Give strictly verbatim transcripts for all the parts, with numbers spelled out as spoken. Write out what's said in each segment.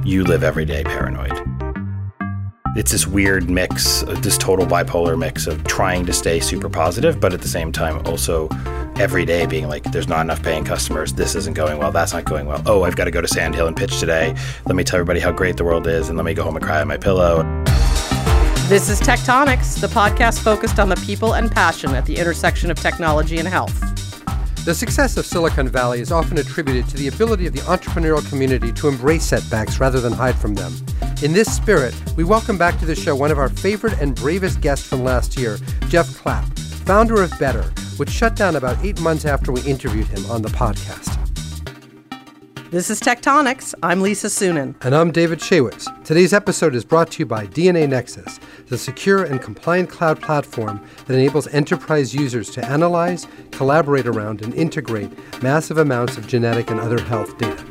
you live everyday paranoid. It's this weird mix, this total bipolar mix of trying to stay super positive, but at the same time also every day being like, there's not enough paying customers, this isn't going well, that's not going well. Oh, I've got to go to Sand Hill and pitch today. Let me tell everybody how great the world is, and let me go home and cry on my pillow. This is Tectonics, the podcast focused on the people and passion at the intersection of technology and health. The success of Silicon Valley is often attributed to the ability of the entrepreneurial community to embrace setbacks rather than hide from them. In this spirit, we welcome back to the show one of our favorite and bravest guests from last year, Jeff Clapp, founder of Better, which shut down about eight months after we interviewed him on the podcast. This is Tectonics. I'm Lisa Suennen. And I'm David Shaywitz. Today's episode is brought to you by D N A Nexus, the secure and compliant cloud platform that enables enterprise users to analyze, collaborate around, and integrate massive amounts of genetic and other health data.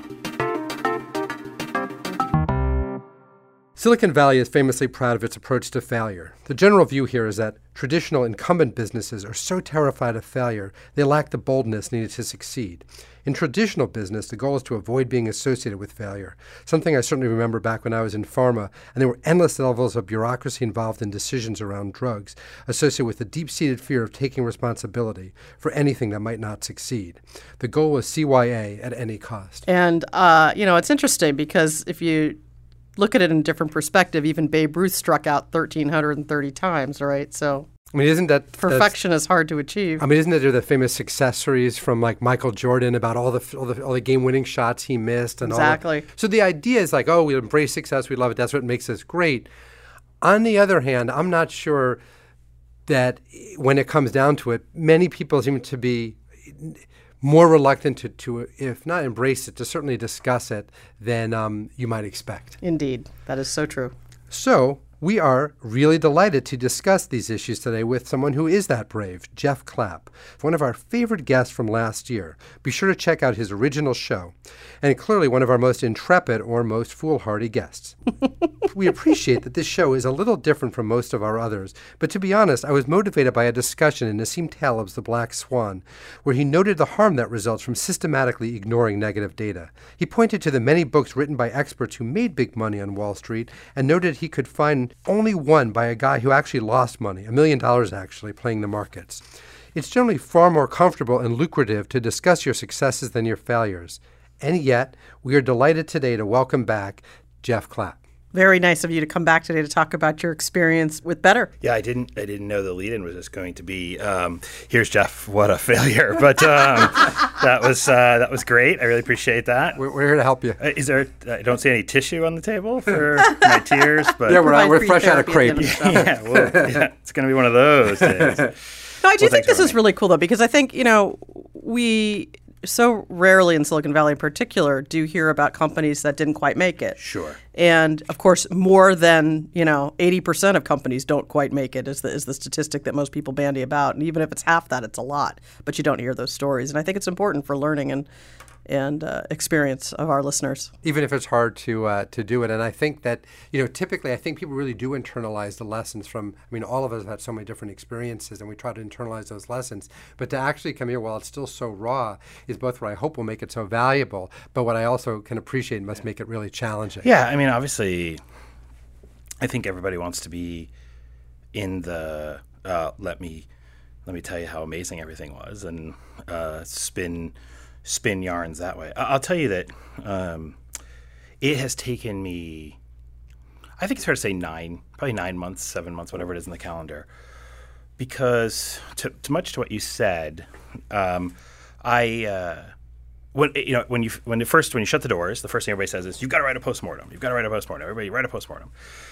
Silicon Valley is famously proud of its approach to failure. The general view here is that traditional incumbent businesses are so terrified of failure, they lack the boldness needed to succeed. In traditional business, the goal is to avoid being associated with failure, something I certainly remember back when I was in pharma, and there were endless levels of bureaucracy involved in decisions around drugs, associated with the deep-seated fear of taking responsibility for anything that might not succeed. The goal was C Y A at any cost. And, uh, you know, it's interesting because if you look at it in a different perspective, even Babe Ruth struck out one thousand three hundred thirty times, right? So I mean, isn't that perfection is hard to achieve? I mean, isn't there the famous success stories from like Michael Jordan about all the all the, all the game-winning shots he missed and exactly. all that? So the idea is like, oh, we embrace success, we love it. That's what makes us great. On the other hand, I'm not sure that when it comes down to it, many people seem to be more reluctant to, to, if not embrace it, to certainly discuss it than um, you might expect. Indeed. That is so true. So we are really delighted to discuss these issues today with someone who is that brave, Jeff Clapp, one of our favorite guests from last year. Be sure to check out his original show, and clearly one of our most intrepid or most foolhardy guests. We appreciate that this show is a little different from most of our others, but to be honest, I was motivated by a discussion in Nassim Taleb's The Black Swan, where he noted the harm that results from systematically ignoring negative data. He pointed to the many books written by experts who made big money on Wall Street and noted he could find only one by a guy who actually lost money, a million dollars actually, playing the markets. It's generally far more comfortable and lucrative to discuss your successes than your failures. And yet, we are delighted today to welcome back Jeff Clapp. Very nice of you to come back today to talk about your experience with Better. Yeah, I didn't I didn't know the lead-in was just going to be, um, here's Jeff, what a failure. But um, that was uh, that was great. I really appreciate that. We're, we're here to help you. Uh, is there? I don't see any tissue on the table for my tears. But yeah, we're, we're fresh out of crepe. yeah, well, yeah, it's going to be one of those days. No, I do well, think this is really cool, though, because I think, you know, we so rarely in Silicon Valley in particular do hear about companies that didn't quite make it. Sure. And, of course, more than, you know, eighty percent of companies don't quite make it is the, is the statistic that most people bandy about. And even if it's half that, it's a lot. But you don't hear those stories. And I think it's important for learning and and uh, experience of our listeners. Even if it's hard to uh, to do it. And I think that, you know, typically I think people really do internalize the lessons from, I mean, all of us have had so many different experiences and we try to internalize those lessons. But to actually come here while it's still so raw is both what I hope will make it so valuable, but what I also can appreciate must make it really challenging. Yeah, I mean, obviously, I think everybody wants to be in the, uh, let me, let me tell you how amazing everything was and uh, spin... spin yarns that way. I'll tell you that um, it has taken me, I think it's fair to say nine, probably nine months, seven months, whatever it is in the calendar, because to, to much to what you said, um, I, uh, when you know, when you when the first when you shut the doors, the first thing everybody says is, "You've got to write a postmortem. You've got to write a postmortem. Everybody write a postmortem."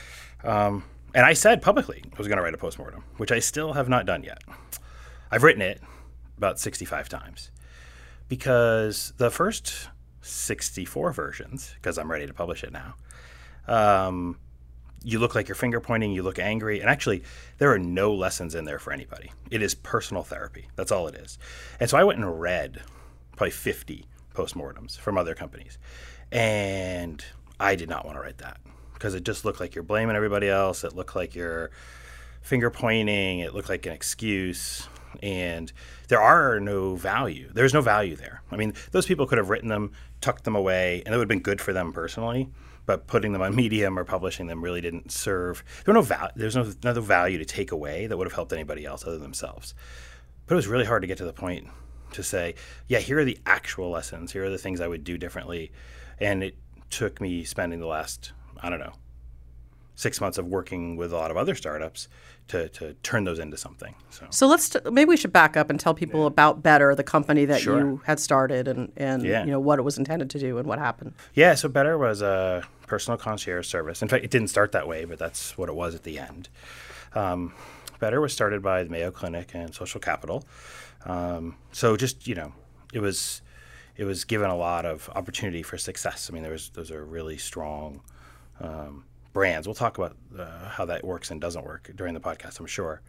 Um, and I said publicly I was going to write a postmortem, which I still have not done yet. I've written it about sixty-five times. Because the first sixty-four versions, because I'm ready to publish it now, um, you look like you're finger pointing, you look angry, and actually there are no lessons in there for anybody. It is personal therapy. That's all it is. And so I went and read probably fifty postmortems from other companies, and I did not want to write that because it just looked like you're blaming everybody else. It looked like you're finger pointing. It looked like an excuse. And there are no value. There's no value there. I mean, those people could have written them tucked them away, and it would have been good for them personally. But putting them on Medium or publishing them really didn't serve. There was no val- There's no, no value to take away that would have helped anybody else other than themselves. But it was really hard to get to the point to say, yeah, here are the actual lessons. Here are the things I would do differently. And it took me spending the last, I don't know, six months of working with a lot of other startups to, to turn those into something. So, so let's t- maybe we should back up and tell people yeah. about Better, the company that sure. you had started, and, and yeah. you know what it was intended to do and what happened. Yeah, so Better was a personal concierge service. In fact, it didn't start that way, but that's what it was at the end. Um, Better was started by the Mayo Clinic and Social Capital. Um, so just, you know, it was it was given a lot of opportunity for success. I mean, there was those are really strong um, brands. We'll talk about uh, how that works and doesn't work during the podcast, I'm sure.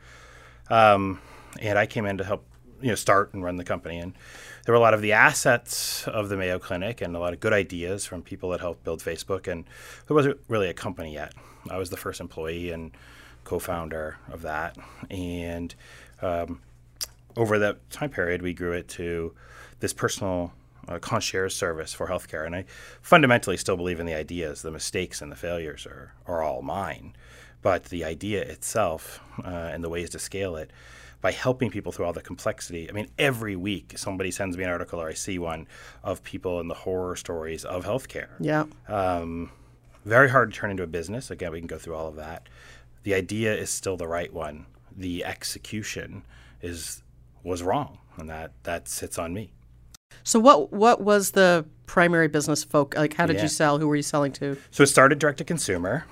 Um, and I came in to help, you know, start and run the company. And there were a lot of the assets of the Mayo Clinic and a lot of good ideas from people that helped build Facebook. And there wasn't really a company yet. I was the first employee and co-founder of that. And um, over that time period, we grew it to this personal uh, concierge service for healthcare. And I fundamentally still believe in the ideas. The mistakes and the failures are, are all mine. But the idea itself uh, and the ways to scale it, by helping people through all the complexity. I mean, every week somebody sends me an article or I see one of people in the horror stories of healthcare. Yeah. Um, very hard to turn into a business. Again, we can go through all of that. The idea is still the right one. The execution is was wrong, and that, that sits on me. So what what was the primary business folk? Like, how did Yeah. you sell? Who were you selling to? So it started direct to consumer,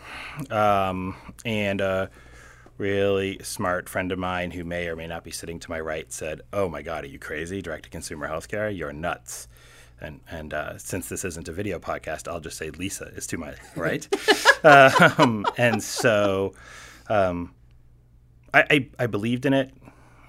um, and a really smart friend of mine who may or may not be sitting to my right said, "Oh my God, are you crazy? Direct to consumer healthcare? You're nuts." And and uh, since this isn't a video podcast, I'll just say Lisa is to my right. um, and so um, I, I I believed in it.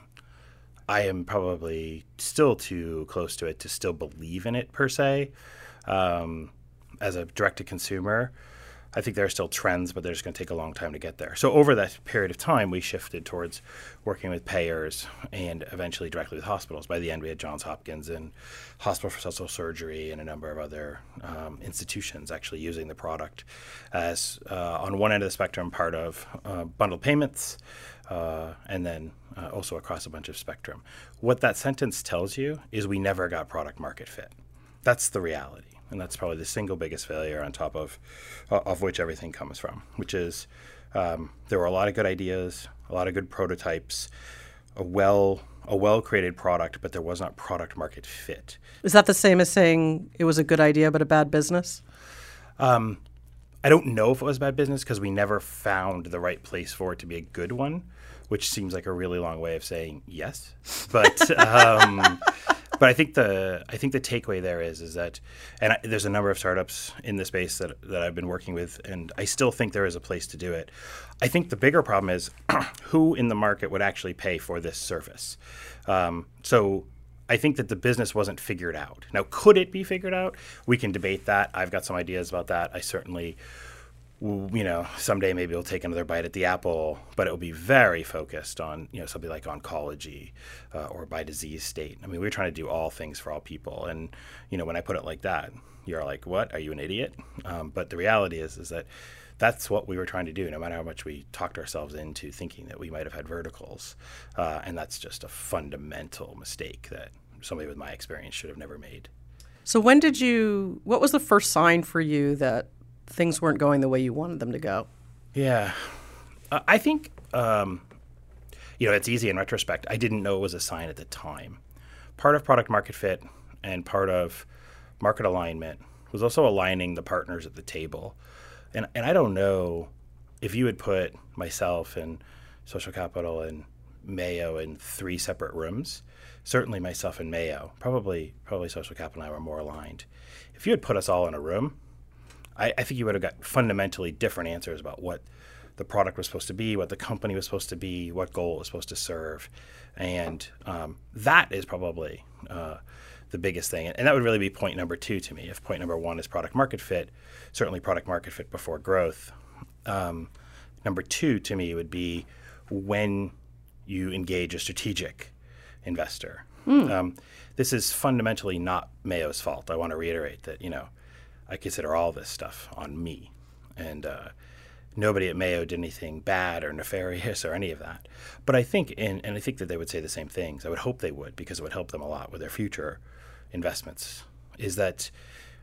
I am probably still too close to it to still believe in it per se. Um, as a direct-to-consumer, I think there are still trends, but they're just going to take a long time to get there. So over that period of time, we shifted towards working with payers and eventually directly with hospitals. By the end, we had Johns Hopkins and Hospital for Social Surgery and a number of other um, institutions actually using the product as, uh, on one end of the spectrum, part of uh, bundled payments, uh, and then uh, also across a bunch of spectrum. What that sentence tells you is we never got product market fit. That's the reality. And that's probably the single biggest failure on top of uh, of which everything comes from, which is um, there were a lot of good ideas, a lot of good prototypes, a well a well-created product, but there was not product market fit. Is that the same as saying it was a good idea but a bad business? Um, I don't know if it was bad business because we never found the right place for it to be a good one, which seems like a really long way of saying yes. But um, but I think the I think the takeaway there is is that, and I, there's a number of startups in the space that that I've been working with, and I still think there is a place to do it. I think the bigger problem is who in the market would actually pay for this service. Um, so I think that the business wasn't figured out. Now, could it be figured out? We can debate that. I've got some ideas about that. I certainly, you know, someday maybe we'll take another bite at the apple, but it will be very focused on, you know, something like oncology uh, or by disease state. I mean, we're trying to do all things for all people. And, you know, when I put it like that, you're like, what? Are you an idiot? Um, but the reality is, is that that's what we were trying to do, no matter how much we talked ourselves into thinking that we might have had verticals. Uh, and that's just a fundamental mistake that somebody with my experience should have never made. So when did you, what was the first sign for you that things weren't going the way you wanted them to go? Yeah. Uh, I think, um, you know, it's easy in retrospect. I didn't know it was a sign at the time. Part of product market fit and part of market alignment was also aligning the partners at the table. And and I don't know if you would put myself and Social Capital and Mayo in three separate rooms. Certainly myself and Mayo, probably probably Social Capital and I were more aligned. If you had put us all in a room, I, I think you would have got fundamentally different answers about what the product was supposed to be, what the company was supposed to be, what goal it was supposed to serve. And um, that is probably uh, the biggest thing. And that would really be point number two to me. If point number one is product market fit, certainly product market fit before growth. Um, number two to me would be when you engage a strategic investor. Mm. Um, this is fundamentally not Mayo's fault. I want to reiterate that, you know, I consider all this stuff on me. And uh, nobody at Mayo did anything bad or nefarious or any of that. But I think, and, and I think that they would say the same things. I would hope they would, because it would help them a lot with their future investments, is that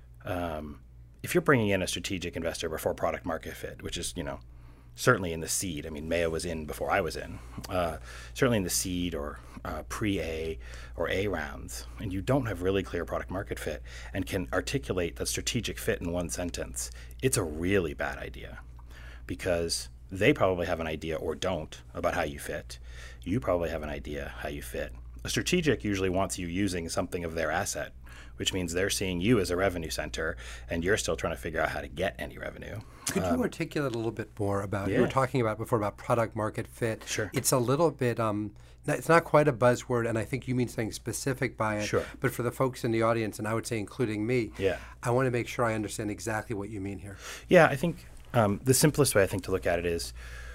um, if you're bringing in a strategic investor before product market fit, which is, you know, certainly in the seed. I mean, Mayo was in before I was in. Uh, certainly in the seed or uh, pre-A or A rounds, and you don't have really clear product market fit and can articulate that strategic fit in one sentence, it's a really bad idea, because they probably have an idea or don't about how you fit. You probably have an idea how you fit. A strategic usually wants you using something of their asset, which means they're seeing you as a revenue center, and you're still trying to figure out how to get any revenue. Could um, you articulate a little bit more about, yeah. you were talking about before about product market fit. Sure. It's a little bit, um, it's not quite a buzzword, and I think you mean something specific by it. Sure. But for the folks in the audience, and I would say including me, Yeah. I want to make sure I understand exactly what you mean here. Yeah, I think um, the simplest way I think to look at it is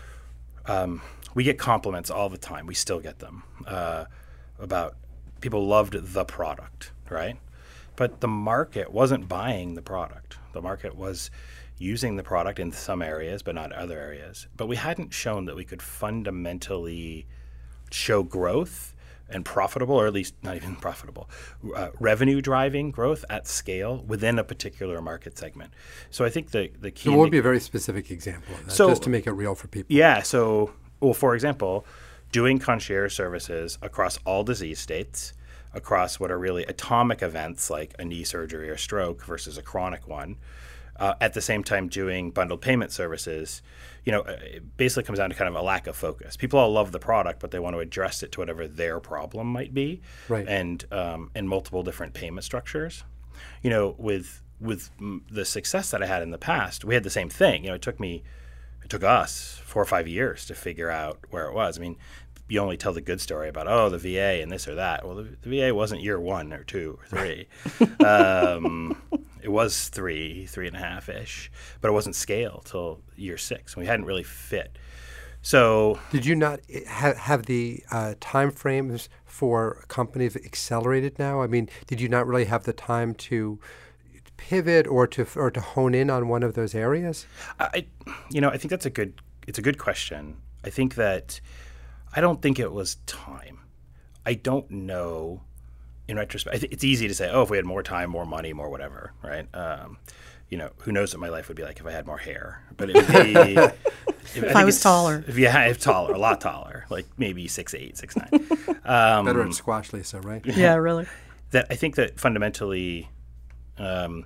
um, we get compliments all the time. We still get them uh, about people loved the product, right? But the market wasn't buying the product. The market was using the product in some areas, but not other areas. But we hadn't shown that we could fundamentally show growth and profitable, or at least not even profitable, uh, revenue driving growth at scale within a particular market segment. So I think the, the key... So what would be a very specific example of that, So- just to make it real for people? Yeah, so, well, for example, doing concierge services across all disease states, across what are really atomic events like a knee surgery or stroke versus a chronic one, uh, at the same time doing bundled payment services, you know, it basically comes down to kind of a lack of focus. People all love the product, but they want to address it to whatever their problem might be, Right. and um, and multiple different payment structures. You know, with with m- the success that I had in the past, we had the same thing. You know, it took me, it took us four or five years to figure out where it was. I mean, you only tell the good story about, oh, the V A and this or that. Well, the, the V A wasn't year one or two or three. um, it was three, three and a half-ish, but it wasn't scale till year six. We hadn't really fit. So Did you not have, have the uh, time frames for companies accelerated now? I mean, did you not really have the time to pivot or to or to hone in on one of those areas? I, you know, I think that's a good, it's a good question. I think that, I don't think it was time. I don't know. In retrospect, I think it's easy to say, oh, if we had more time, more money, more whatever, right? Um, you know, who knows what my life would be like if I had more hair? But it would be if, If think I was it's- taller. If yeah, if taller, a lot taller, like maybe six eight, six nine. Um, Better at squash, Lisa, right? Yeah, really. that I think that fundamentally um,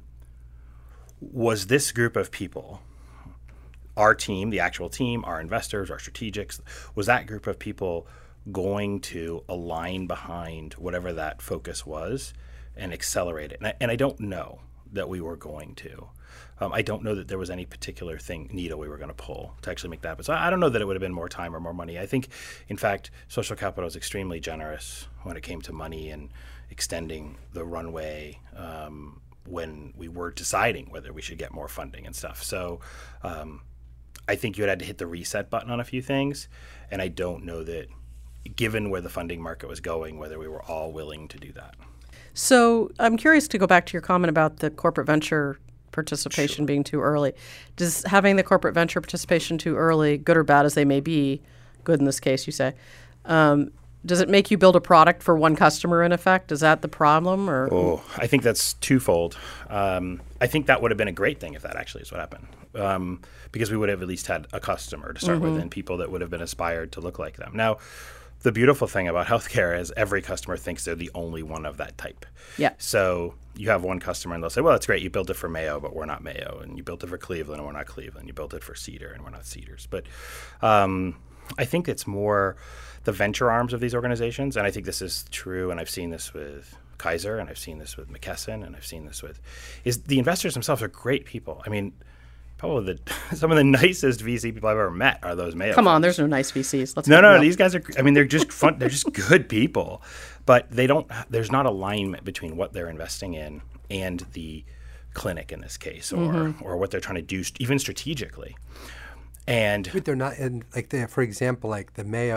was this group of people, our team, the actual team, our investors, our strategics, was that group of people going to align behind whatever that focus was and accelerate it? And I, and I don't know that we were going to. Um, I don't know that there was any particular thing, needle we were going to pull to actually make that happen. So I I don't know that it would have been more time or more money. I think, in fact, Social Capital was extremely generous when it came to money and extending the runway um, when we were deciding whether we should get more funding and stuff. So um, I think you had to hit the reset button on a few things, and I don't know that, given where the funding market was going, whether we were all willing to do that. So I'm curious to go back to your comment about the corporate venture participation being too early. Does having the corporate venture participation too early, good or bad as they may be, good in this case, you say, um, does it make you build a product for one customer in effect? Is that the problem? Or Oh, I think that's twofold. Um, I think that would have been a great thing if that actually is what happened, um, because we would have at least had a customer to start with and people that would have been inspired to look like them. Now, the beautiful thing about healthcare is every customer thinks they're the only one of that type. Yeah. So you have one customer and they'll say, well, that's great. You built it for Mayo, but we're not Mayo. And you built it for Cleveland, and we're not Cleveland. You built it for Cedar, and we're not Cedars. But um, I think it's more the venture arms of these organizations. And I think this is true. And I've seen this with Kaiser, and I've seen this with McKesson, and I've seen this with, is the investors themselves are great people. I mean, probably the some of the nicest V C people I've ever met are those Mayo. come on, folks. there's no nice V Cs. Let's No, be no, real. these guys are. I mean, they're just fun. They're just good people, but they don't. There's not alignment between what they're investing in and the clinic in this case, or Mm-hmm. or what they're trying to do, st- even strategically. And But they're not, and like they, for example, like the Mayo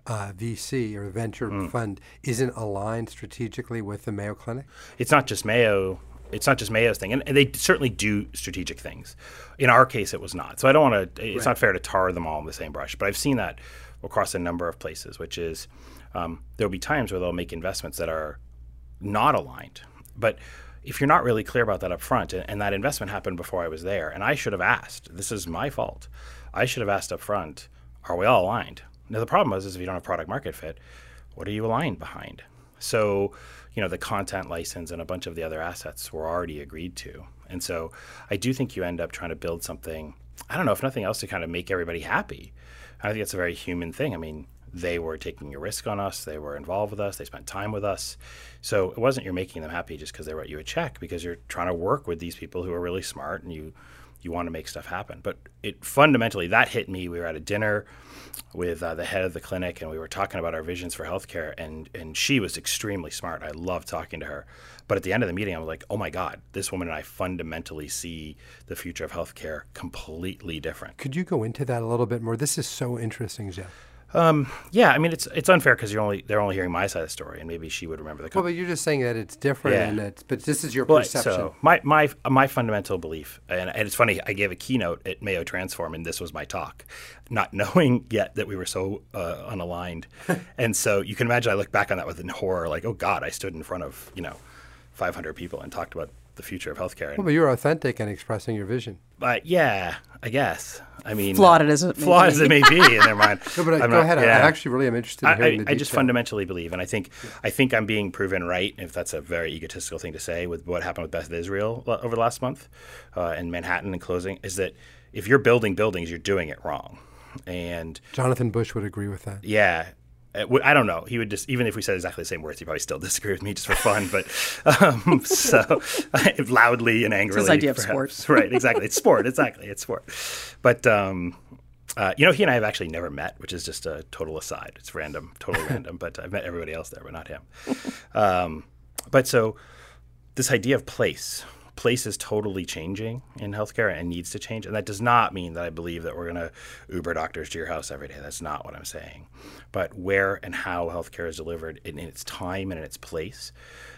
uh, V C or venture mm. fund isn't aligned strategically with the Mayo Clinic? It's not just Mayo. It's not just Mayo's thing, and they certainly do strategic things. In our case, it was not. So I don't want to. It's right. not fair to tar them all in the same brush. But I've seen that across a number of places, which is um, there'll be times where they'll make investments that are not aligned. But if you're not really clear about that up front, and, and that investment happened before I was there, and I should have asked. This is my fault. I should have asked up front. Are we all aligned? Now the problem is, is if you don't have product market fit, what are you aligned behind? So, you know, the content license and a bunch of the other assets were already agreed to. And so I do think you end up trying to build something, I don't know, if nothing else, to kind of make everybody happy. I think it's a very human thing. I mean, they were taking a risk on us. They were involved with us. They spent time with us. So it wasn't you're making them happy just because they wrote you a check, because you're trying to work with these people who are really smart, and you you want to make stuff happen. But it fundamentally, that hit me. We were at a dinner with uh, the head of the clinic, and we were talking about our visions for healthcare, and and she was extremely smart. I loved talking to her. But at the end of the meeting, I was like, oh my God, this woman and I fundamentally see the future of healthcare completely different. Could you go into that a little bit more? This is so interesting, Jeff. Um, yeah, I mean, it's it's unfair because you're only they're only hearing my side of the story, and maybe she would remember the. Well, but you're just saying that it's different, yeah. and it's, but this is your well, perception. So my my my fundamental belief, and, and it's funny, I gave a keynote at Mayo Transform, and this was my talk, not knowing yet that we were so uh, unaligned, and so you can imagine I look back on that with horror, like, oh God, I stood in front of you know, five hundred people and talked about the future of healthcare. And, well, but you're authentic and expressing your vision. But yeah, I guess. I mean, flawed it as it may flawed be. as it may be in their mind. No, but I, I'm go not, ahead. Yeah. I actually really am interested in hearing I, the I detail. just fundamentally believe, and I think yeah. I think I'm being proven right, if that's a very egotistical thing to say, with what happened with Beth Israel over the last month uh, in Manhattan and closing, is that if you're building buildings, you're doing it wrong. And Jonathan Bush would agree with that. Yeah. I don't know. He would just, even if we said exactly the same words, he'd probably still disagree with me just for fun. But um, so loudly and angrily. It's his idea of perhaps. sport. Right, exactly. It's sport. Exactly. It's sport. But, um, uh, you know, he and I have actually never met, which is just a total aside. It's random, totally random. But I've met everybody else there, but not him. Um, but so this idea of place. Place is totally changing in healthcare and needs to change. And that does not mean that I believe that we're going to Uber doctors to your house every day. That's not what I'm saying. But where and how healthcare is delivered in, in its time and in its place.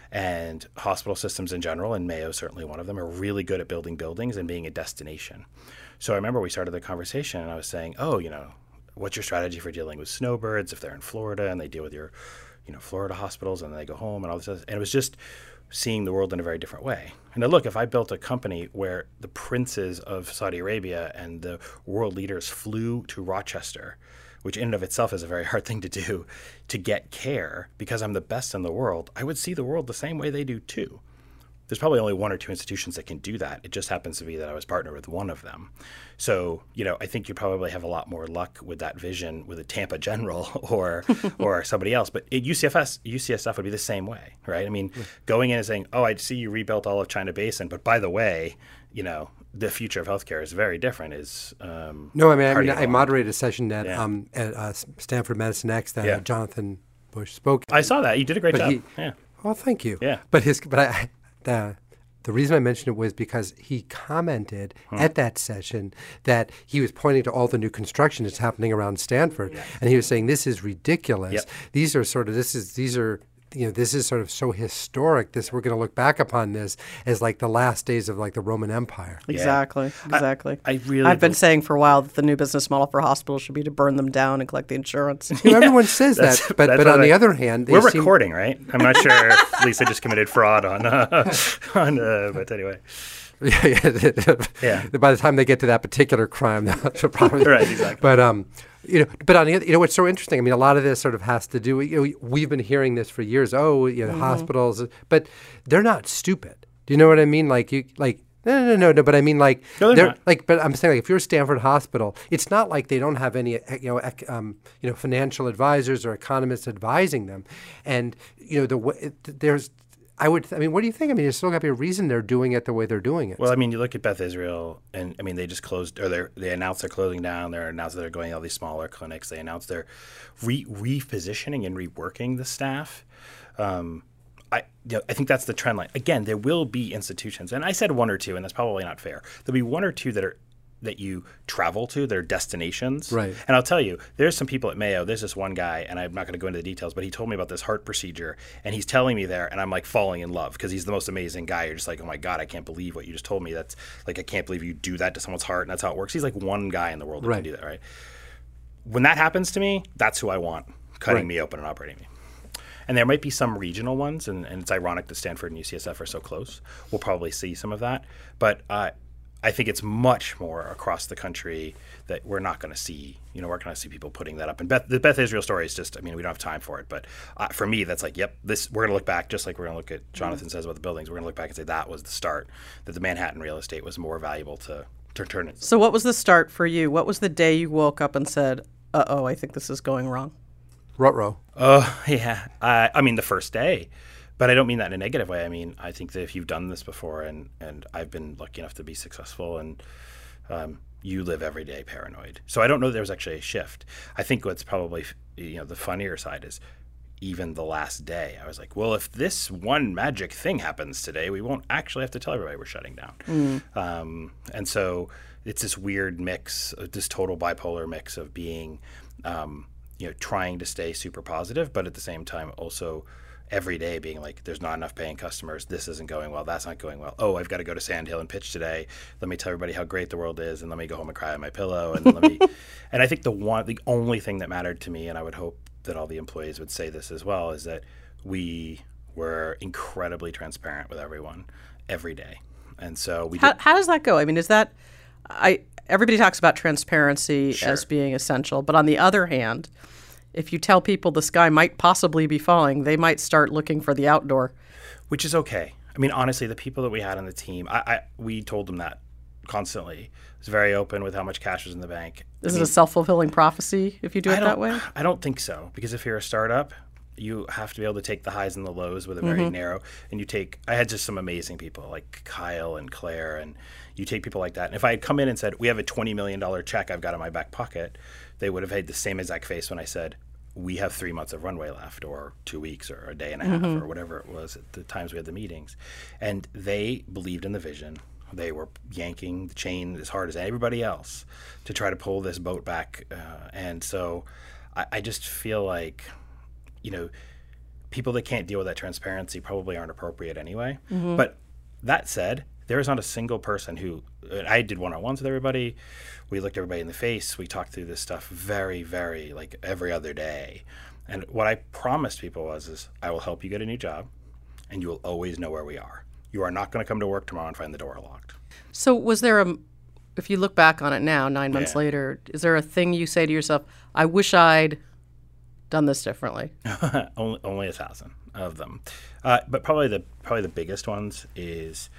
And hospital systems in general, and Mayo certainly one of them, are really good at building buildings and being a destination. So I remember we started the conversation and I was saying, oh, you know, what's your strategy for dealing with snowbirds if they're in Florida and they deal with your, you know, Florida hospitals and then they go home and all this. And it was just seeing the world in a very different way. And now look, if I built a company where the princes of Saudi Arabia and the world leaders flew to Rochester, which in and of itself is a very hard thing to do, to get care because I'm the best in the world, I would see the world the same way they do too. There's probably only one or two institutions that can do that. It just happens to be that I was partnered with one of them. So, you know, I think you probably have a lot more luck with that vision with a Tampa General or or somebody else. But at U C F S, U C S F would be the same way, right? I mean, going in and saying, oh, I see you rebuilt all of China Basin, but by the way, you know, the future of healthcare is very different. Is um, no, I mean, I, mean, I moderated a session at yeah. um, at uh, Stanford Medicine X that yeah. Jonathan Bush spoke. I saw that. You did a great but job. He, yeah. Oh, thank you. Yeah. But his, but I, the the reason I mentioned it was because he commented hmm. at that session that he was pointing to all the new construction that's happening around Stanford, yeah. and he was saying this is ridiculous. Yep. These are sort of this is these are. You know, this is sort of so historic. This we're going to look back upon this as like the last days of like the Roman Empire. Exactly, yeah. exactly. I, I really. I've been saying for a while that the new business model for hospitals should be to burn them down and collect the insurance. You know, everyone says that, but but on I, the other hand, we're seem... recording, right? I'm not sure if Lisa just committed fraud on uh, on. Uh, but anyway. yeah, yeah. yeah. By the time they get to that particular crime, they'll probably right. Exactly. But um. You know, but on the other, you know, what's so interesting? I mean, a lot of this sort of has to do. You know, we've been hearing this for years. Oh, you know, mm-hmm. hospitals, but they're not stupid. Do you know what I mean? Like you, like no, no, no, no. But I mean, like no, they're, they're not. like. But I'm saying, like, if you're Stanford Hospital, it's not like they don't have any, you know, ec- um, you know, financial advisors or economists advising them, and you know, the way there's. I would. I mean, what do you think? I mean, there's still got to be a reason they're doing it the way they're doing it. Well, I mean, you look at Beth Israel, and I mean, they just closed, or they they announced they're closing down. They announced that they're going to all these smaller clinics. They announced they're re repositioning and reworking the staff. Um, I you know, I think that's the trend line. Again, there will be institutions, and I said one or two, and that's probably not fair. There'll be one or two that are that you travel to, their destinations. Right. And I'll tell you, there's some people at Mayo, there's this one guy, and I'm not going to go into the details, but he told me about this heart procedure, and he's telling me there, and I'm like falling in love because he's the most amazing guy. You're just like, oh my God, I can't believe what you just told me. That's like, I can't believe you do that to someone's heart, and that's how it works. He's like one guy in the world that Right. can do that, right? When that happens to me, that's who I want cutting Right. me open and operating me. And there might be some regional ones, and, and it's ironic that Stanford and U C S F are so close. We'll probably see some of that. But uh, I think it's much more across the country that we're not going to see. You know, we're going to see people putting that up. And Beth, the Beth Israel story is just, I mean, we don't have time for it. But uh, for me, that's like, yep, this. We're going to look back, just like we're going to look at Jonathan says about the buildings. We're going to look back and say that was the start, that the Manhattan real estate was more valuable to, to turn it. So what was the start for you? What was the day you woke up and said, uh-oh, I think this is going wrong? Ruh-roh. Oh, yeah. Uh, I mean, the first day. But I don't mean that in a negative way. I mean, I think that if you've done this before, and, and I've been lucky enough to be successful, and um, you live every day paranoid. So I don't know that there was actually a shift. I think what's probably, you know, the funnier side is even the last day, I was like, well, if this one magic thing happens today, we won't actually have to tell everybody we're shutting down. Mm. Um, and so it's this weird mix, this total bipolar mix of being, um, you know, trying to stay super positive, but at the same time also every day being like, there's not enough paying customers. This isn't going well. That's not going well. Oh, I've got to go to Sand Hill and pitch today. Let me tell everybody how great the world is, and let me go home and cry on my pillow. And let me. And I think the one, the only thing that mattered to me, and I would hope that all the employees would say this as well, is that we were incredibly transparent with everyone every day. And so we. How, did, how does that go? I mean, is that I? Everybody talks about transparency Sure. as being essential, but on the other hand, if you tell people the sky might possibly be falling, they might start looking for the outdoor. Which is okay. I mean, honestly, the people that we had on the team, I, I we told them that constantly. It was very open with how much cash was in the bank. Is I it mean, a self-fulfilling prophecy if you do I it don't- that way? I don't think so, because if you're a startup, you have to be able to take the highs and the lows with a very narrow. And you take, I had just some amazing people like Kyle and Claire, and you take people like that. And if I had come in and said, we have a twenty million dollars check I've got in my back pocket, they would have had the same exact face when I said, we have three months of runway left, or two weeks, or a day and a half, or whatever it was at the times we had the meetings. And they believed in the vision. They were yanking the chain as hard as everybody else to try to pull this boat back. Uh, and so I, I just feel like, you know, people that can't deal with that transparency probably aren't appropriate anyway. But that said, there is not a single person who, I did one-on-ones with everybody. We looked everybody in the face. We talked through this stuff very, very, like every other day. And what I promised people was, is I will help you get a new job, and you will always know where we are. You are not going to come to work tomorrow and find the door locked. So was there a, if you look back on it now, nine months Yeah. later, is there a thing you say to yourself, I wish I'd done this differently? only, only a thousand of them. Uh, but probably the probably the biggest ones is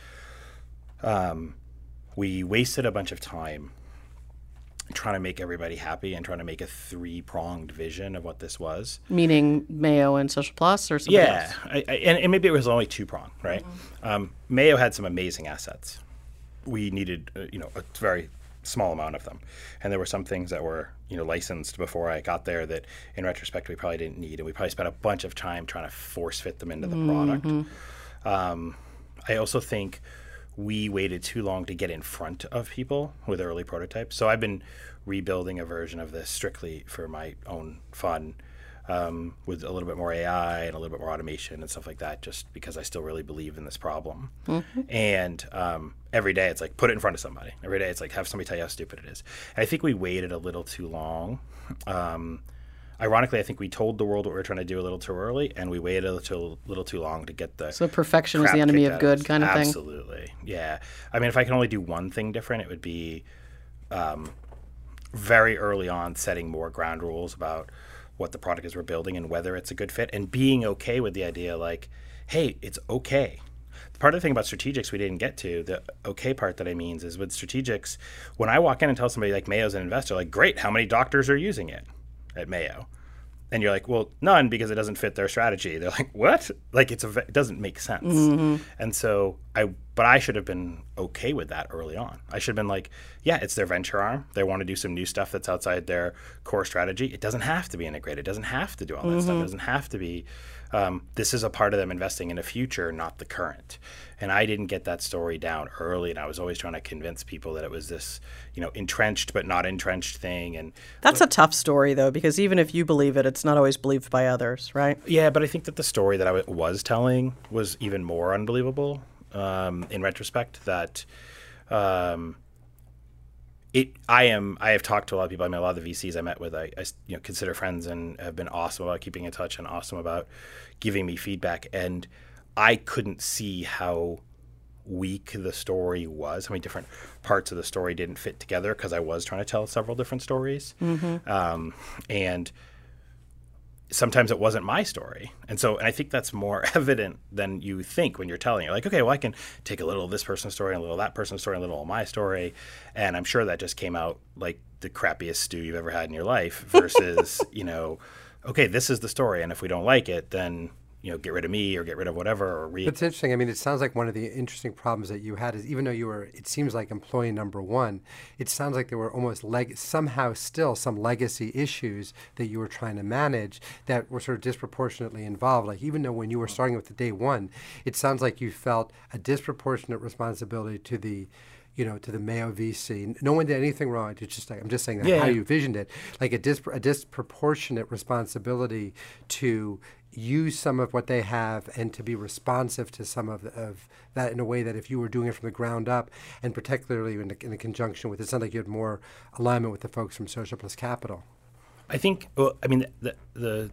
um, we wasted a bunch of time trying to make everybody happy and trying to make a three-pronged vision of what this was. Meaning Mayo and Social Plus or something Yeah, else? I, I, and, and maybe it was only two-pronged, right? Um, Mayo had some amazing assets. We needed, uh, you know, a very small amount of them, and there were some things that were, you know, licensed before I got there that, in retrospect, we probably didn't need, and we probably spent a bunch of time trying to force fit them into the product. Um, I also think we waited too long to get in front of people with early prototypes. So I've been rebuilding a version of this strictly for my own fun, um, with a little bit more A I and a little bit more automation and stuff like that, just because I still really believe in this problem. Mm-hmm. And um, every day it's like, put it in front of somebody. Every day it's like, have somebody tell you how stupid it is. And I think we waited a little too long. Um, Ironically, I think we told the world what we were trying to do a little too early, and we waited a little, little too long to get the So perfection is crap the enemy kicked of out good us. kind of thing? Absolutely, yeah. I mean, if I can only do one thing different, it would be um, very early on setting more ground rules about what the product is we're building and whether it's a good fit, and being okay with the idea like, hey, it's okay. Part of the thing about strategics we didn't get to, the okay part that I means is with strategics, when I walk in and tell somebody like Mayo's an investor, like, great, how many doctors are using it at Mayo? And you're like, well, none, because it doesn't fit their strategy. They're like, what? Like, it's a, it doesn't make sense. Mm-hmm. And so I But I should have been okay with that early on. I should have been like, yeah, it's their venture arm. They want to do some new stuff that's outside their core strategy. It doesn't have to be integrated. It doesn't have to do all that mm-hmm. stuff. It doesn't have to be. Um, this is a part of them investing in the future, not the current. And I didn't get that story down early, and I was always trying to convince people that it was this, you know, entrenched but not entrenched thing. And that's a tough story, though, because even if you believe it, it's not always believed by others, right? Yeah, but I think that the story that I w- was telling was even more unbelievable um, in retrospect. That um, it, I am. I have talked to a lot of people. I mean, a lot of the V Cs I met with, I, I you know consider friends and have been awesome about keeping in touch and awesome about giving me feedback. And I couldn't see how weak the story was, how many different parts of the story didn't fit together, because I was trying to tell several different stories. Mm-hmm. Um, and sometimes it wasn't my story. And so and I think that's more evident than you think when you're telling. You're like, okay, well, I can take a little of this person's story, and a little of that person's story, and a little of my story. And I'm sure that just came out like the crappiest stew you've ever had in your life versus, you know, okay, this is the story. And if we don't like it, then you know, get rid of me or get rid of whatever or read. It's interesting. I mean, it sounds like one of the interesting problems that you had is even though you were, it seems like employee number one, it sounds like there were almost leg- somehow still some legacy issues that you were trying to manage that were sort of disproportionately involved. Like even though when you were starting with the day one, it sounds like you felt a disproportionate responsibility to the you know, to the Mayo V C. No one did anything wrong. It's just like, I'm just saying that yeah. how you visioned it, like a, dis- a disproportionate responsibility to use some of what they have and to be responsive to some of, the, of that in a way that if you were doing it from the ground up, and particularly in, the, in the conjunction with, it sounded like you had more alignment with the folks from Social Plus Capital. I think, well, I mean, the, the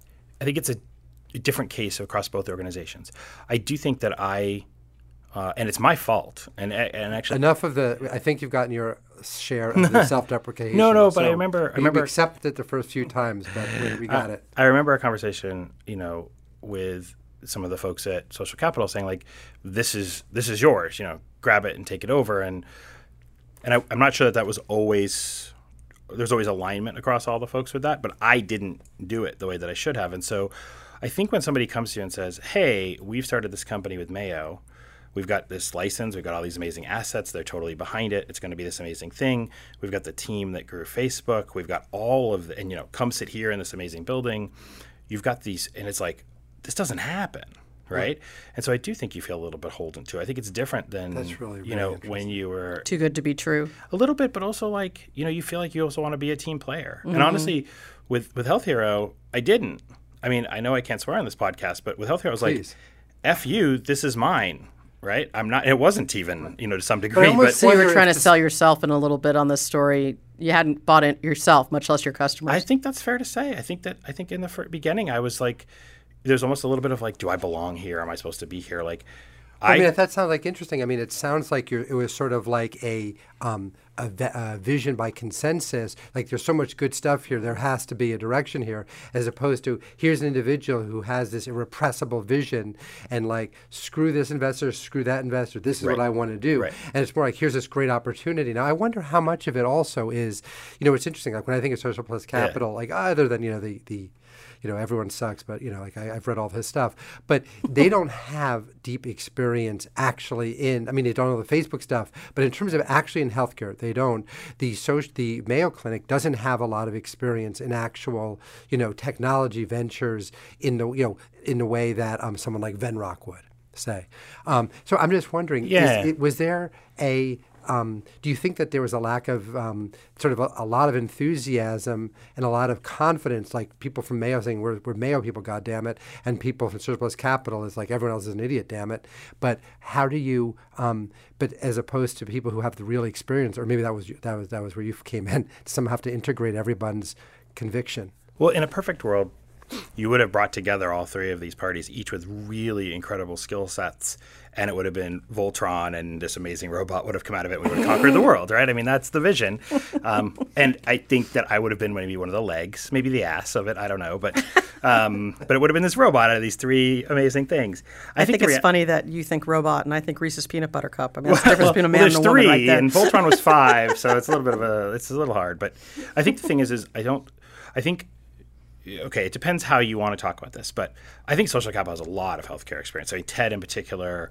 I think it's a, a different case across both organizations. I do think that I, Uh, and it's my fault. And and actually, enough of the. I think you've gotten your share of the self-deprecation. No, no, but so I remember. I we, remember we accepted it the first few times, but we, we got I, it. I remember a conversation, you know, with some of the folks at Social Capital saying like, "This is this is yours. You know, grab it and take it over." And and I, I'm not sure that that was always. There's always alignment across all the folks with that, but I didn't do it the way that I should have. And so, I think when somebody comes to you and says, "Hey, we've started this company with Mayo. We've got this license. We've got all these amazing assets. They're totally behind it. It's going to be this amazing thing. We've got the team that grew Facebook. We've got all of the, and, you know, come sit here in this amazing building. You've got these, and it's like, this doesn't happen, right? Mm-hmm. And so I do think you feel a little bit holden to. I think it's different than, That's really, you know, when you were. Too good to be true. A little bit, but also like, you know, you feel like you also want to be a team player. Mm-hmm. And honestly, with, with Health Hero, I didn't. I mean, I know I can't swear on this podcast, but with Health Hero, I was Please. like, F you, this is mine. Right? I'm not, it wasn't even, you know, to some degree. But, but so you were trying to sell yourself in a little bit on this story. You hadn't bought it yourself, much less your customers. I think that's fair to say. I think that, I think in the fir- beginning, I was like, there's almost a little bit of like, do I belong here? Am I supposed to be here? Like, I, I mean, that sounds like interesting. I mean, it sounds like you're, it was sort of like a, um, a, a vision by consensus. Like there's so much good stuff here. There has to be a direction here, as opposed to here's an individual who has this irrepressible vision and like, screw this investor, screw that investor. This is right. what I want to do. Right. And it's more like, here's this great opportunity. Now, I wonder how much of it also is, you know, it's interesting. Like when I think of Social Plus Capital, yeah. like other than, you know, the, the, you know, everyone sucks, but, you know, like I, I've read all of his stuff. But they don't have deep experience actually in, I mean, they don't know the Facebook stuff, but in terms of actually in healthcare, they don't. The social, the Mayo Clinic doesn't have a lot of experience in actual, you know, technology ventures in the, you know, in the way that um, someone like Venrock would say. Um, so I'm just wondering, yeah. is, it, was there a... Um, do you think that there was a lack of um, sort of a, a lot of enthusiasm and a lot of confidence, like people from Mayo saying, we're, we're Mayo people, God damn it, and people from Social Plus Capital is like, everyone else is an idiot, damn it. But how do you, um, but as opposed to people who have the real experience, or maybe that was that was, that was where you came in, somehow have to integrate everyone's conviction. Well, in a perfect world, you would have brought together all three of these parties, each with really incredible skill sets, and it would have been Voltron, and this amazing robot would have come out of it. We would have conquered the world, right? I mean, that's the vision. Um, and I think that I would have been maybe one of the legs, maybe the ass of it. I don't know, but um, but it would have been this robot out of these three amazing things. I, I think, think it's rea- funny that you think robot, and I think Reese's Peanut Butter Cup. I mean, that's the difference well, between a man well, and a there's woman three, right there. and Voltron was five, so it's a little bit of a it's a little hard. But I think the thing is, is I don't. I think. Okay, it depends how you want to talk about this, but I think Social Capital has a lot of healthcare experience. I mean, Ted in particular,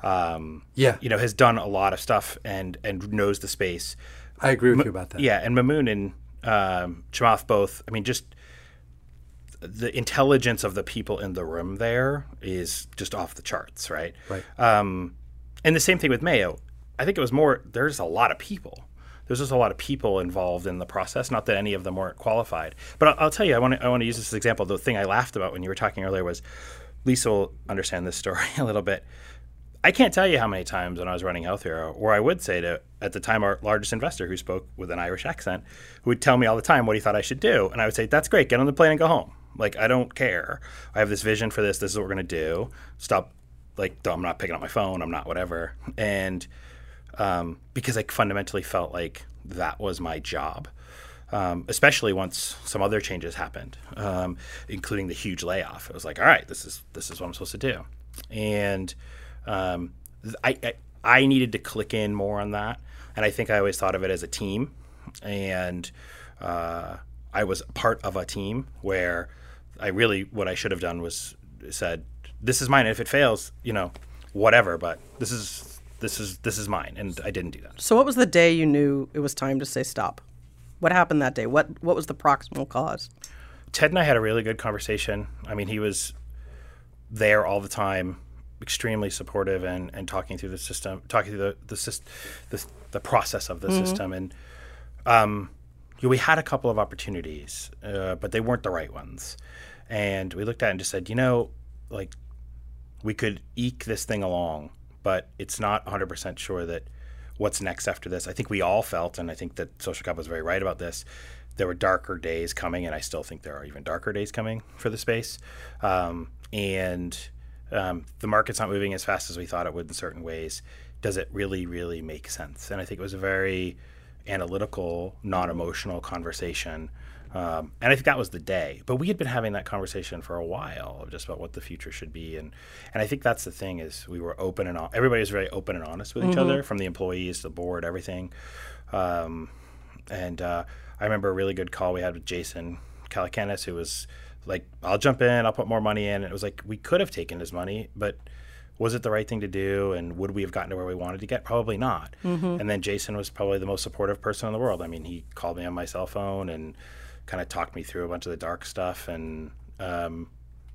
um, Yeah. you know, has done a lot of stuff and and knows the space. I agree with you about that. Yeah, and Mamoon and um, Chamath both. I mean, just the intelligence of the people in the room there is just off the charts, right? Right. Um, and the same thing with Mayo. I think it was more. There's a lot of people. There's just a lot of people involved in the process. Not that any of them weren't qualified, but I'll, I'll tell you. I want to. I want to use this as an example. The thing I laughed about when you were talking earlier was, Lisa will understand this story a little bit. I can't tell you how many times when I was running Health Hero, or I would say to, at the time, our largest investor who spoke with an Irish accent, who would tell me all the time what he thought I should do. And I would say, that's great. Get on the plane and go home. Like, I don't care. I have this vision for this. This is what we're going to do. Stop. Like, I'm not picking up my phone. I'm not whatever. And um, because I fundamentally felt like that was my job, um, especially once some other changes happened, um, including the huge layoff. It was like, all right, this is this is what I'm supposed to do. And Um, I, I I needed to click in more on that, and I think I always thought of it as a team, and uh, I was part of a team where I really what I should have done was said, "This is mine. And if it fails, you know, whatever. But this is this is this is mine," and I didn't do that. So what was the day you knew it was time to say stop? What happened that day? What what was the proximal cause? Ted and I had a really good conversation. I mean, he was there all the time, extremely supportive and, and talking through the system, talking through the the, syst- the, the process of the mm-hmm. system. And um, you know, we had a couple of opportunities, uh, but they weren't the right ones. And we looked at it and just said, you know, like we could eke this thing along, but it's not one hundred percent sure that what's next after this. I think we all felt, and I think that Social Cap was very right about this, there were darker days coming, and I still think there are even darker days coming for the space. Um, and Um, the market's not moving as fast as we thought it would in certain ways. Does it really, really make sense? And I think it was a very analytical, non-emotional conversation. Um, and I think that was the day. But we had been having that conversation for a while, just about what the future should be. And and I think that's the thing is we were open and on- everybody was very open and honest with mm-hmm. each other, from the employees, the board, everything. Um, and uh, I remember a really good call we had with Jason Calacanis, who was like, I'll jump in, I'll put more money in. And it was like, we could have taken his money, but was it the right thing to do? And would we have gotten to where we wanted to get? Probably not. Mm-hmm. And then Jason was probably the most supportive person in the world. I mean, he called me on my cell phone and kind of talked me through a bunch of the dark stuff. And um,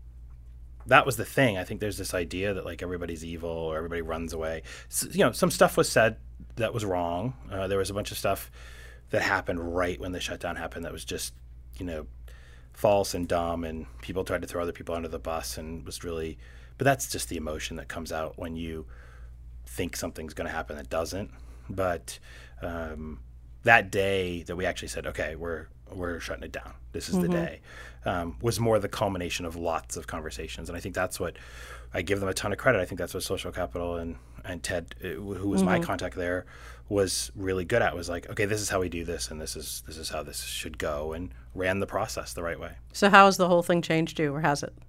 that was the thing. I think there's this idea that like everybody's evil or everybody runs away. So, you know, some stuff was said that was wrong. Uh, there was a bunch of stuff that happened right when the shutdown happened that was just, you know, false and dumb, and people tried to throw other people under the bus, and was really, but that's just the emotion that comes out when you think something's going to happen that doesn't. But um, that day that we actually said, okay, we're we're shutting it down, this is mm-hmm. the day, um, was more the culmination of lots of conversations. And I think that's what I give them a ton of credit. I think that's what Social Capital and and Ted, who was mm-hmm. my contact there, was really good at. Was like, okay, this is how we do this, and this is this is how this should go, and ran the process the right way. So how has the whole thing changed you, or has it?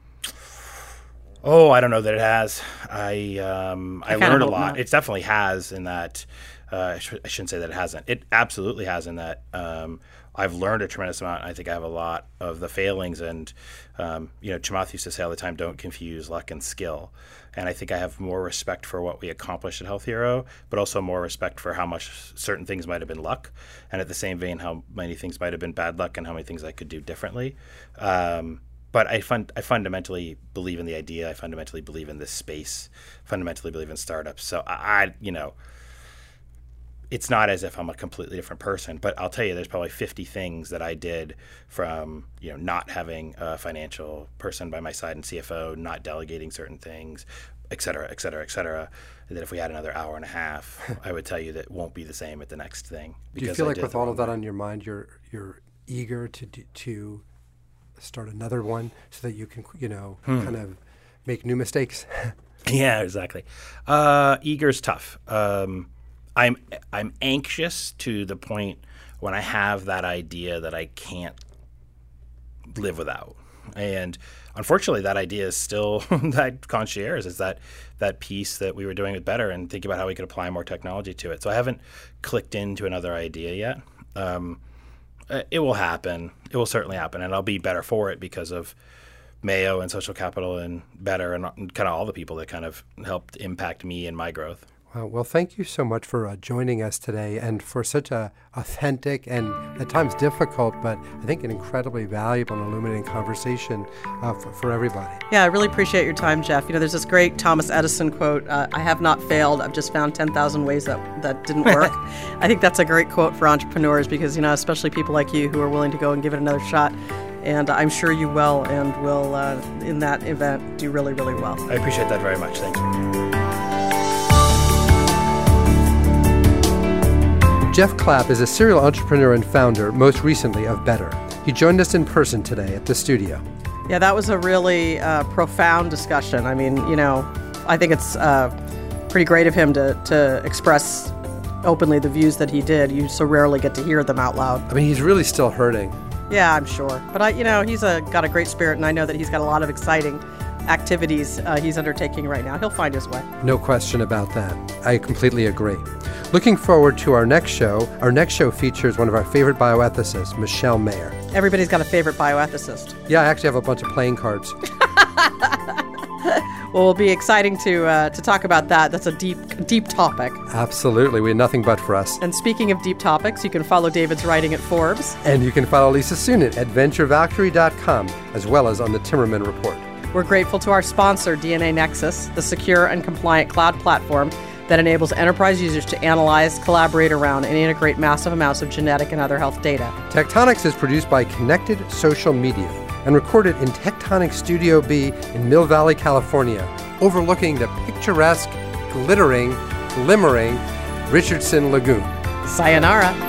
Oh, I don't know that it has. I um, I, I learned a lot. Not. It definitely has in that. Uh, I, sh- I shouldn't say that it hasn't. It absolutely has in that. Um, I've learned a tremendous amount. I think I have a lot of the failings, and um, you know, Chamath used to say all the time, "Don't confuse luck and skill." And I think I have more respect for what we accomplished at Health Hero, but also more respect for how much certain things might have been luck, and at the same vein, how many things might have been bad luck, and how many things I could do differently. Um, But I, fun- I fundamentally believe in the idea. I fundamentally believe in this space. Fundamentally believe in startups. So I, I, you know, it's not as if I'm a completely different person. But I'll tell you, there's probably fifty things that I did, from you know not having a financial person by my side and C F O, not delegating certain things, et cetera, et cetera, et cetera. That if we had another hour and a half, I would tell you that won't be the same at the next thing. Do you feel like with all of that on your mind, you're you're eager to to start another one so that you can, you know, hmm. kind of make new mistakes? Yeah, exactly. Uh, eager's tough. Um, I'm I'm anxious to the point when I have that idea that I can't live without. And unfortunately, that idea is still that concierge is that that piece that we were doing it better and thinking about how we could apply more technology to it. So I haven't clicked into another idea yet. Um, It will happen. It will certainly happen, and I'll be better for it because of Mayo and Social Capital and Better and kind of all the people that kind of helped impact me and my growth. Well, well, thank you so much for uh, joining us today and for such a authentic and at times difficult, but I think an incredibly valuable and illuminating conversation uh, for, for everybody. Yeah, I really appreciate your time, Jeff. You know, there's this great Thomas Edison quote, uh, I have not failed, I've just found ten thousand ways that, that didn't work. I think that's a great quote for entrepreneurs because, you know, especially people like you who are willing to go and give it another shot. And I'm sure you will and will, uh, in that event, do really, really well. I appreciate that very much. Thank you. Jeff Clapp is a serial entrepreneur and founder, most recently of Better. He joined us in person today at the studio. Yeah, that was a really uh, profound discussion. I mean, you know, I think it's uh, pretty great of him to, to express openly the views that he did. You so rarely get to hear them out loud. I mean, he's really still hurting. Yeah, I'm sure. But, I, you know, he's a, got a great spirit, and I know that he's got a lot of exciting activities uh, he's undertaking right now. He'll find his way. No question about that. I completely agree. Looking forward to our next show. Our next show features one of our favorite bioethicists, Michelle Mayer. Everybody's got a favorite bioethicist. Yeah, I actually have a bunch of playing cards. Well, it'll be exciting to uh, to talk about that. That's a deep, deep topic. Absolutely. We have nothing but for us. And speaking of deep topics, you can follow David's writing at Forbes. And you can follow Lisa Sunin at venture valkyrie dot com, as well as on the Timmerman Report. We're grateful to our sponsor, D N A Nexus, the secure and compliant cloud platform that enables enterprise users to analyze, collaborate around, and integrate massive amounts of genetic and other health data. Tectonics is produced by Connected Social Media and recorded in Tectonic Studio B in Mill Valley, California, overlooking the picturesque, glittering, glimmering Richardson Lagoon. Sayonara.